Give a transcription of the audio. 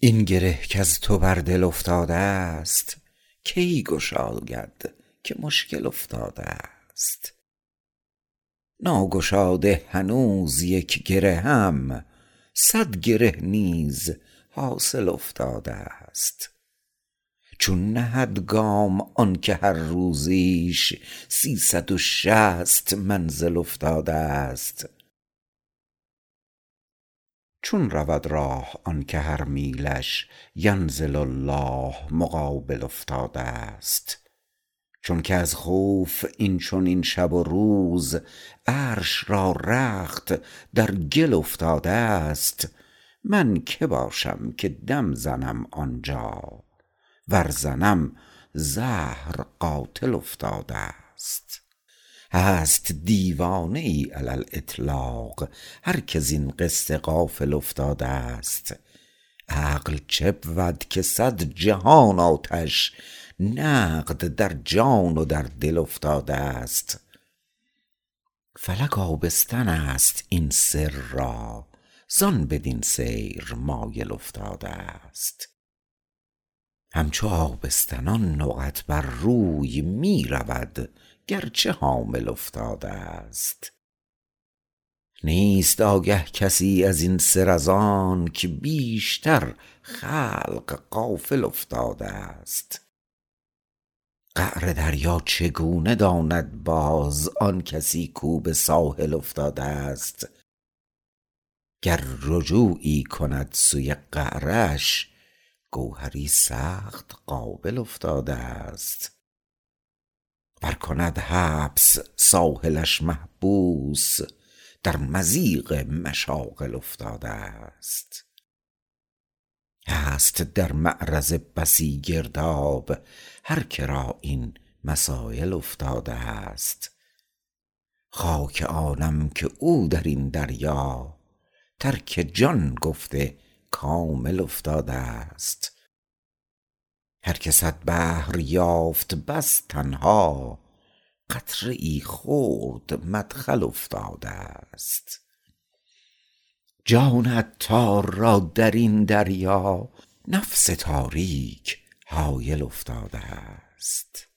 این گره کز تو بر دل افتاده است، کی گشاید که مشکل افتاده است. ناگشاده هنوز یک گره هم، صد گره نیز حاصل افتاده است. چون نهد گام آن که هر روزیش 360 منزل افتاده است. چون رود راه آن که هر میلش ینزل الله مقابل افتاده است. چون که از خوف این چنین شب و روز عرش را رخت در گل افتاده است. من که باشم که دم زنم آنجا، ور زنم زهر قاتل افتاده است. هست دیوانه ای علی الاطلاق هر که زین قصه غافل افتاده است. عقل چه بود که صد جهان آتش نقد در جان و در دل افتاده است. فلک آبستن است این سر را، زان بدین سیر مایل افتاده است. همچو آبستنان نقط بر روی می رود گرچه حامل افتاده است. نیست آگه کسی از این سر از آنک بیشتر خلق غافل افتاده است. قعر دریا چگونه داند باز آن کسی کو به ساحل افتاده است. گر رجوعی کند سوی قعرش، گوهری سخت قابل افتاده است. ور کند حبس ساحلش محبوس، در مضیق مشاغل افتاده است. هست در معرض بسی گرداب هر که را این مسایل افتاده است. خاک آنم که او در این دریا ترک جان گفته کامل افتاده است. هر که صد بحر یافت بس تنها، قطره ای خرد مدخل افتاده است. جان عطار را در این دریا نفس تاریک حایل افتاده است.